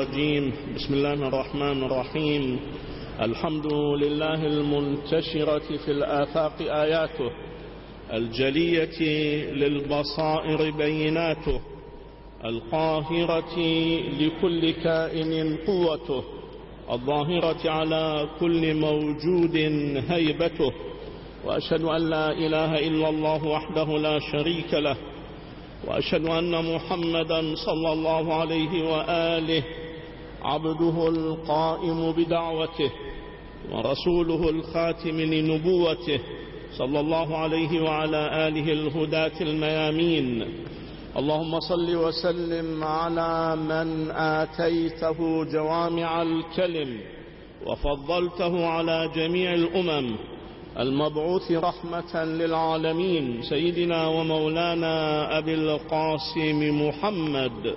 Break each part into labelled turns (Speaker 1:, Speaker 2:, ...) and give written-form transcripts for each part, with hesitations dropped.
Speaker 1: الرجيم. بسم الله الرحمن الرحيم. الحمد لله المنتشرة في الآفاق آياته، الجلية للبصائر بيناته، القاهرة لكل كائن قوته، الظاهرة على كل موجود هيبته. وأشهد أن لا إله إلا الله وحده لا شريك له، وأشهد أن محمدا صلى الله عليه وآله عبده القائم بدعوته ورسوله الخاتم لنبوته، صلى الله عليه وعلى آله الهداة الميامين. اللهم صل وسلم على من آتيته جوامع الكلم وفضلته على جميع الأمم، المبعوث رحمة للعالمين، سيدنا ومولانا أبي القاسم محمد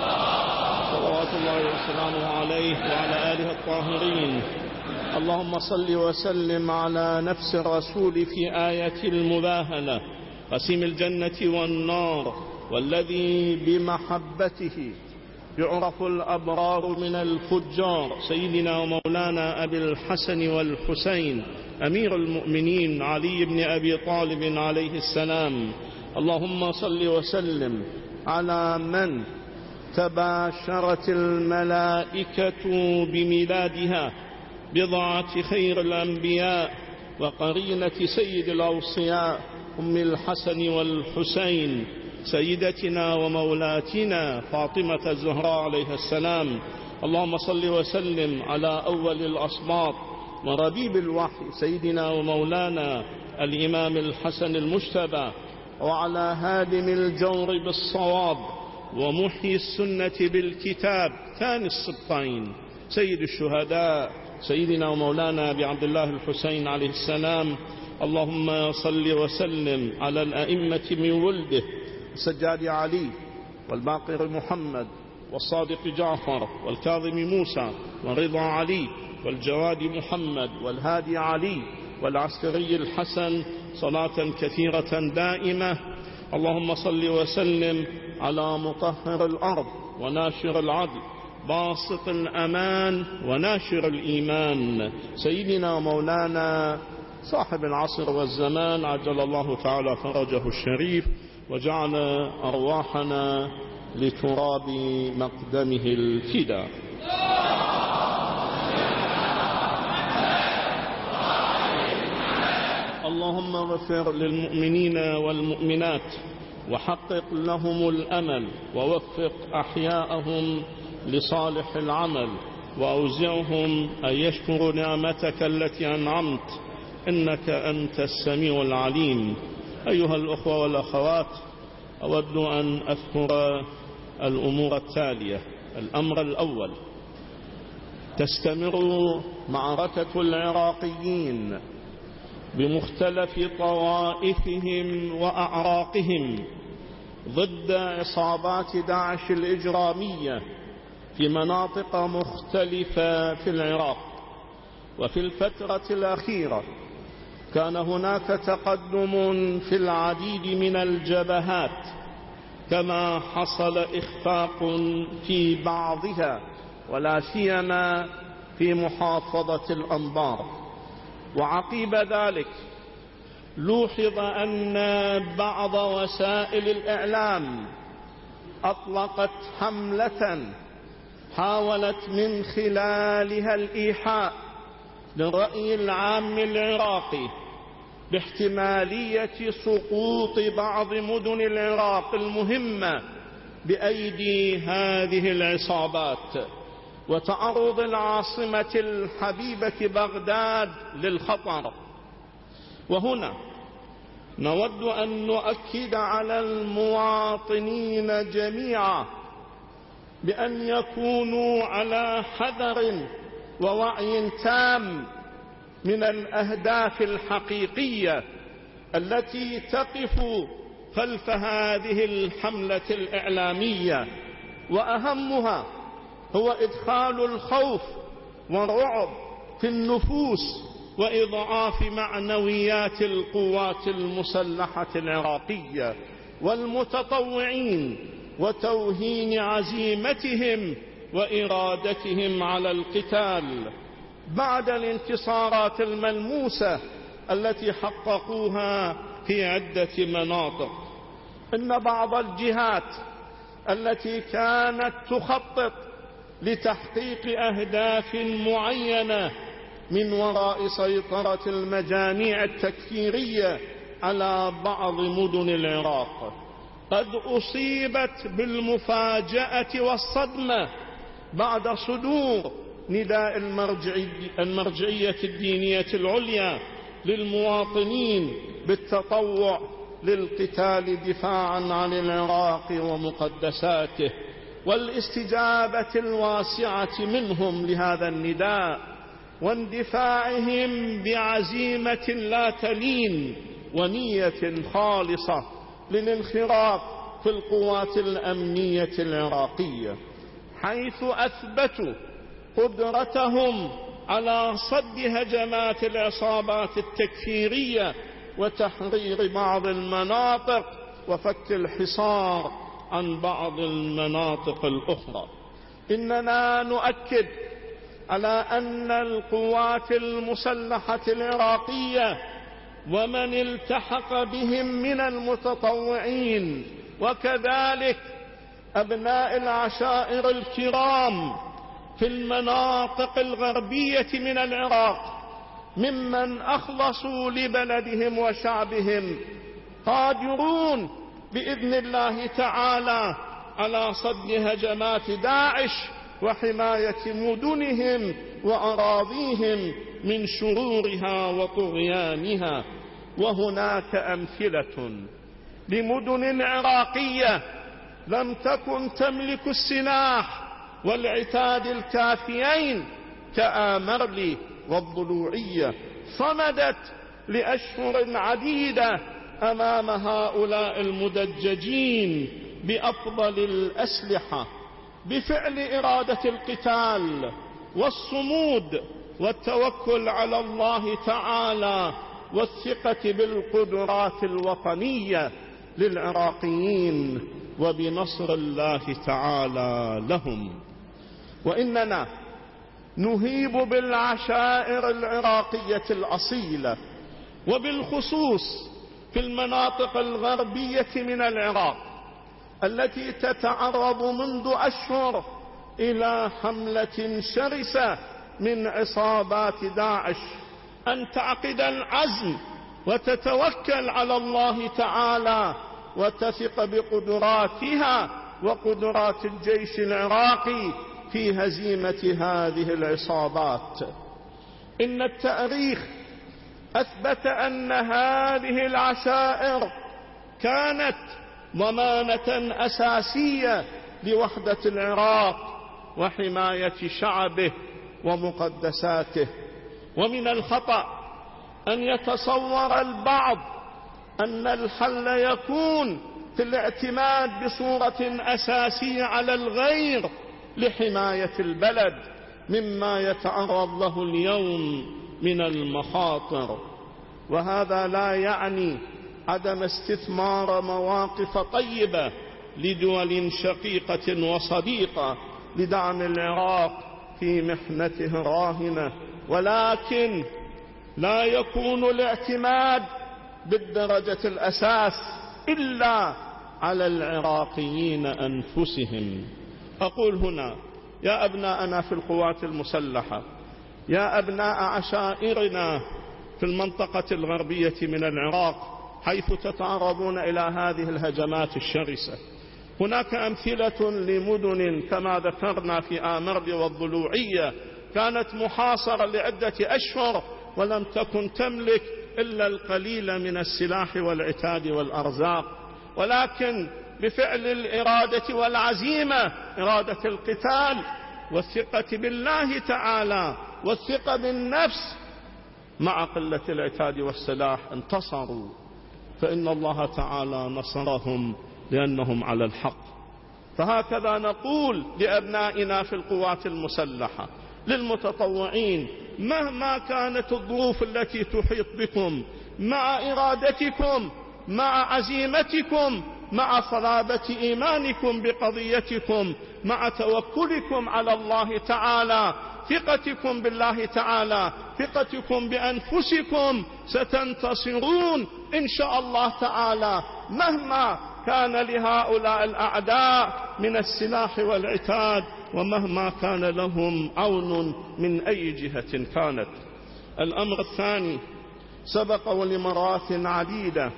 Speaker 1: صلوات الله وسلامه عليه وعلى آله الطاهرين. اللهم صل وسلم على نفس الرسول في آية المباهلة، قسيم الجنة والنار، والذي بمحبته يعرف الأبرار من الفجار، سيدنا ومولانا أبي الحسن والحسين أمير المؤمنين علي بن أبي طالب عليه السلام. اللهم صل وسلم على من تباشرت الملائكة بميلادها، بضعة خير الأنبياء وقرينة سيد الأوصياء أم الحسن والحسين، سيدتنا ومولاتنا فاطمة الزهراء عليها السلام. اللهم صل وسلم على أول الأصباط وربيب الوحي، سيدنا ومولانا الإمام الحسن المجتبى، وعلى هادم الجور بالصواب ومحيي السنة بالكتاب ثاني السبطين، سيد الشهداء، سيدنا ومولانا أبي عبد الله الحسين عليه السلام. اللهم صل وسلم على الأئمة من ولده، السجاد علي والباقر محمد والصادق جعفر والكاظم موسى والرضا علي والجواد محمد والهادي علي والعسكري الحسن، صلاة كثيرة دائمة. اللهم صل وسلم على مطهر الأرض وناشر العدل، باسط الأمان وناشر الإيمان، سيدنا ومولانا صاحب العصر والزمان، عجل الله تعالى فرجه الشريف وجعل أرواحنا لتراب مقدمه الفداء. اللهم اغفر للمؤمنين والمؤمنات وحقق لهم الأمل، ووفق أحياءهم لصالح العمل، وأوزعهم أن يشكروا نعمتك التي أنعمت، إنك أنت السميع العليم. أيها الأخوة والأخوات، أود أن أذكر الأمور التالية. الأمر الأول: تستمر معركة العراقيين بمختلف طوائفهم وأعراقهم ضد عصابات داعش الإجرامية في مناطق مختلفة في العراق. وفي الفترة الأخيرة كان هناك تقدم في العديد من الجبهات، كما حصل إخفاق في بعضها، ولا سيما في محافظة الأنبار. وعقيب ذلك لوحظ أن بعض وسائل الإعلام أطلقت حملة حاولت من خلالها الإيحاء للرأي العام العراقي باحتمالية سقوط بعض مدن العراق المهمة بأيدي هذه العصابات، وتعرض العاصمة الحبيبة بغداد للخطر. وهنا نود أن نؤكد على المواطنين جميعا بأن يكونوا على حذر ووعي تام من الأهداف الحقيقية التي تقف خلف هذه الحملة الإعلامية، وأهمها هو إدخال الخوف والرعب في النفوس وإضعاف معنويات القوات المسلحة العراقية والمتطوعين، وتوهين عزيمتهم وإرادتهم على القتال بعد الانتصارات الملموسة التي حققوها في عدة مناطق. إن بعض الجهات التي كانت تخطط لتحقيق أهداف معينة من وراء سيطرة المجاميع التكفيرية على بعض مدن العراق قد أصيبت بالمفاجأة والصدمة بعد صدور نداء المرجعية الدينية العليا للمواطنين بالتطوع للقتال دفاعا عن العراق ومقدساته، والاستجابة الواسعة منهم لهذا النداء واندفاعهم بعزيمة لا تلين ونية خالصة للانخراط في القوات الأمنية العراقية، حيث أثبتوا قدرتهم على صد هجمات العصابات التكفيرية وتحرير بعض المناطق وفك الحصار عن بعض المناطق الأخرى. إننا نؤكد على أن القوات المسلحة العراقية ومن التحق بهم من المتطوعين وكذلك أبناء العشائر الكرام في المناطق الغربية من العراق ممن أخلصوا لبلدهم وشعبهم قادرون بإذن الله تعالى على صد هجمات داعش وحماية مدنهم وأراضيهم من شرورها وطغيانها. وهناك أمثلة لمدن عراقية لم تكن تملك السلاح والعتاد الكافيين كآمرلي والضلوعية، صمدت لأشهر عديدة أمام هؤلاء المدججين بأفضل الأسلحة بفعل إرادة القتال والصمود والتوكل على الله تعالى والثقة بالقدرات الوطنية للعراقيين وبنصر الله تعالى لهم. وإننا نهيب بالعشائر العراقية الأصيلة وبالخصوص في المناطق الغربية من العراق التي تتعرض منذ أشهر إلى حملة شرسة من عصابات داعش أن تعقد العزم وتتوكل على الله تعالى وتثق بقدراتها وقدرات الجيش العراقي في هزيمة هذه العصابات. إن التاريخ أثبت أن هذه العشائر كانت ضمانة أساسية لوحدة العراق وحماية شعبه ومقدساته. ومن الخطأ أن يتصور البعض أن الحل يكون في الاعتماد بصورة أساسية على الغير لحماية البلد مما يتعرض له اليوم من المخاطر. وهذا لا يعني عدم استثمار مواقف طيبة لدول شقيقة وصديقة لدعم العراق في محنته الراهنة، ولكن لا يكون الاعتماد بالدرجة الأساس إلا على العراقيين أنفسهم. أقول هنا يا أبناءنا في القوات المسلحة، يا أبناء عشائرنا في المنطقة الغربية من العراق حيث تتعرضون إلى هذه الهجمات الشرسة، هناك أمثلة لمدن كما ذكرنا في آمرلي والضلوعية كانت محاصرة لعدة أشهر ولم تكن تملك إلا القليل من السلاح والعتاد والأرزاق، ولكن بفعل الإرادة والعزيمة، إرادة القتال والثقة بالله تعالى والثقة بالنفس مع قلة العتاد والسلاح انتصروا، فإن الله تعالى نصرهم لأنهم على الحق. فهكذا نقول لأبنائنا في القوات المسلحة للمتطوعين مهما كانت الظروف التي تحيط بكم، مع إرادتكم مع عزيمتكم مع صلابة إيمانكم بقضيتكم، مع توكلكم على الله تعالى، ثقتكم بالله تعالى، ثقتكم بأنفسكم، ستنتصرون إن شاء الله تعالى مهما كان لهؤلاء الأعداء من السلاح والعتاد، ومهما كان لهم عون من أي جهة كانت. الأمر الثاني، سبق ولمرات عديدة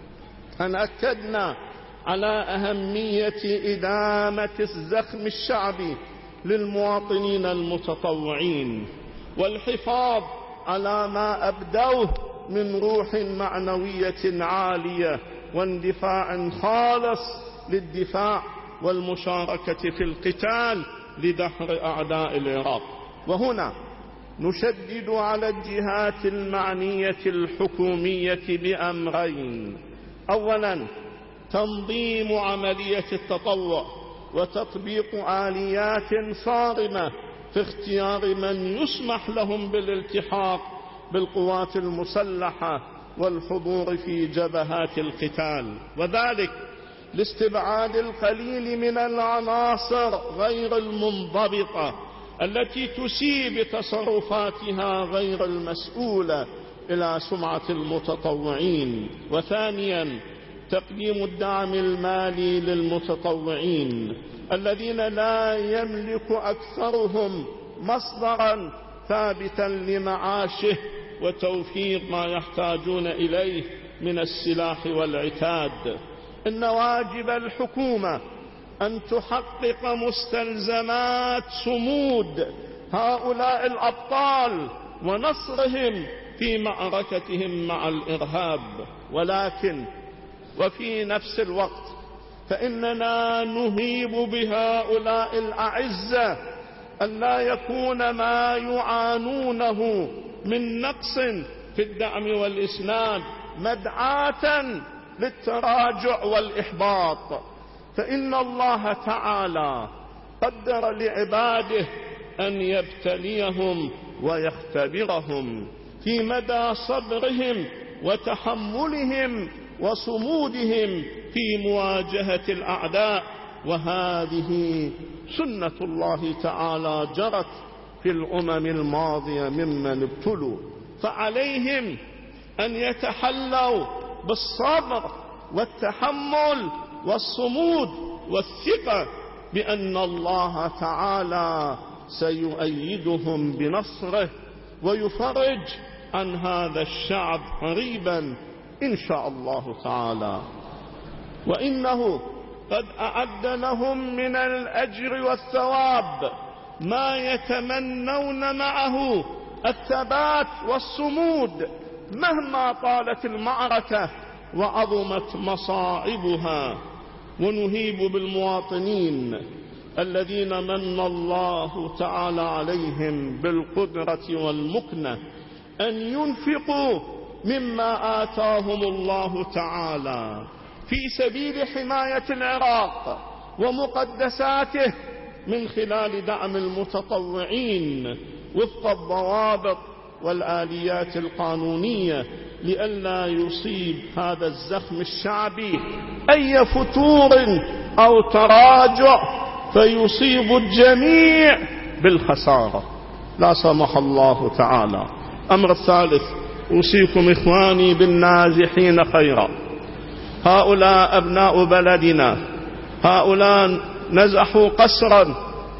Speaker 1: أن أكدنا على أهمية إدامة الزخم الشعبي للمواطنين المتطوعين، والحفاظ على ما أبدوه من روح معنوية عالية واندفاع خالص للدفاع والمشاركة في القتال لدحر أعداء العراق. وهنا نشدد على الجهات المعنية الحكومية بأمرين: أولا، تنظيم عملية التطوع وتطبيق آليات صارمة في اختيار من يسمح لهم بالالتحاق بالقوات المسلحة والحضور في جبهات القتال، وذلك لاستبعاد القليل من العناصر غير المنضبطة التي تسيء بتصرفاتها غير المسؤولة إلى سمعة المتطوعين. وثانيا، تقديم الدعم المالي للمتطوعين الذين لا يملك أكثرهم مصدرا ثابتا لمعاشه وتوفير ما يحتاجون إليه من السلاح والعتاد. إن واجب الحكومة أن تحقق مستلزمات صمود هؤلاء الأبطال ونصرهم في معركتهم مع الإرهاب، ولكن وفي نفس الوقت فإننا نهيب بهؤلاء الأعزة أن لا يكون ما يعانونه من نقص في الدعم والإسناد مدعاة للتراجع والإحباط، فإن الله تعالى قدر لعباده أن يبتليهم ويختبرهم في مدى صبرهم وتحملهم وصمودهم في مواجهة الأعداء، وهذه سنة الله تعالى جرت في الأمم الماضية ممن ابتلوا، فعليهم أن يتحلوا بالصبر والتحمل والصمود والثقة بأن الله تعالى سيؤيدهم بنصره ويفرج عن هذا الشعب قريبا إن شاء الله تعالى. وإنه قد أعد لهم من الأجر والثواب ما يتمنون معه الثبات والصمود مهما طالت المعركة وعظمت مصاعبها. ونهيب بالمواطنين الذين من الله تعالى عليهم بالقدرة والمكنة أن ينفقوا مما آتاهم الله تعالى في سبيل حماية العراق ومقدساته من خلال دعم المتطوعين وفق الضوابط والآليات القانونية، لئلا يصيب هذا الزخم الشعبي أي فتور أو تراجع فيصيب الجميع بالخسارة لا سمح الله تعالى. أمر الثالث، أوصيكم إخواني بالنازحين خيرا. هؤلاء أبناء بلدنا، هؤلاء نزحوا قسرا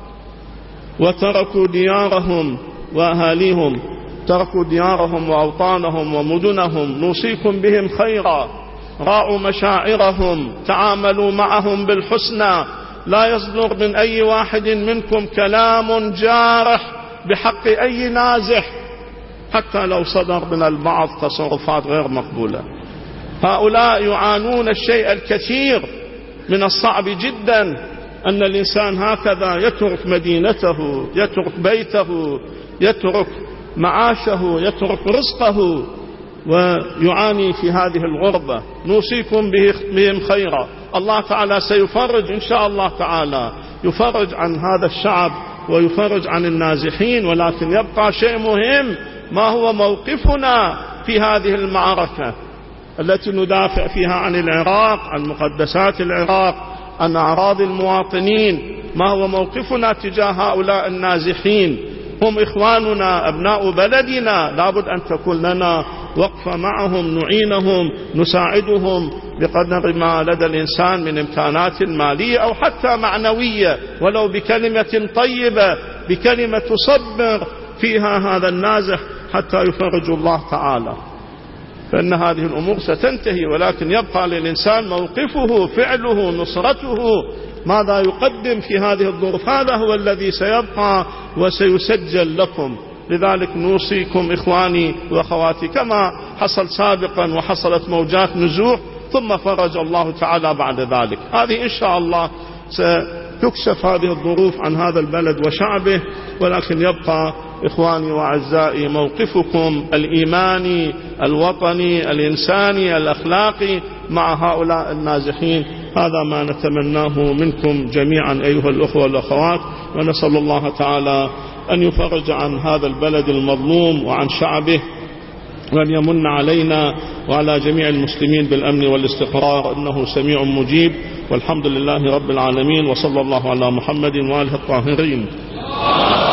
Speaker 1: وتركوا ديارهم وأهاليهم، تركوا ديارهم وأوطانهم ومدنهم، نوصيكم بهم خيرا. راعوا مشاعرهم، تعاملوا معهم بالحسنى، لا يصدر من أي واحد منكم كلام جارح بحق أي نازح، حتى لو صدر من البعض تصرفات غير مقبولة. هؤلاء يعانون الشيء الكثير من الصعب جدا أن الإنسان هكذا يترك مدينته، يترك بيته، يترك معاشه، يترك رزقه ويعاني في هذه الغربة. نوصيكم بهم خيرا. الله تعالى سيفرج إن شاء الله تعالى، يفرج عن هذا الشعب ويفرج عن النازحين، ولكن يبقى شيء مهم: ما هو موقفنا في هذه المعركة؟ التي ندافع فيها عن العراق، عن مقدسات العراق، عن أعراض المواطنين. ما هو موقفنا تجاه هؤلاء النازحين؟ هم إخواننا، أبناء بلدنا، لابد أن تكون لنا وقفة معهم، نعينهم، نساعدهم بقدر ما لدى الإنسان من إمكانات مالية أو حتى معنوية، ولو بكلمة طيبة، بكلمة تصبر فيها هذا النازح حتى يفرج الله تعالى. فإن هذه الأمور ستنتهي، ولكن يبقى للإنسان موقفه، فعله، نصرته، ماذا يقدم في هذه الظروف. هذا هو الذي سيبقى وسيسجل لكم. لذلك نوصيكم إخواني وأخواتي كما حصل سابقا وحصلت موجات نزوح ثم فرج الله تعالى بعد ذلك. هذه إن شاء الله ستكشف هذه الظروف عن هذا البلد وشعبه، ولكن يبقى إخواني وأعزائي موقفكم الإيماني الوطني الإنساني الأخلاقي مع هؤلاء النازحين. هذا ما نتمناه منكم جميعا أيها الأخوة والأخوات، ونسأل الله تعالى أن يفرج عن هذا البلد المظلوم وعن شعبه، وأن يمن علينا وعلى جميع المسلمين بالأمن والاستقرار، إنه سميع مجيب. والحمد لله رب العالمين، وصلى الله على محمد وآله الطاهرين.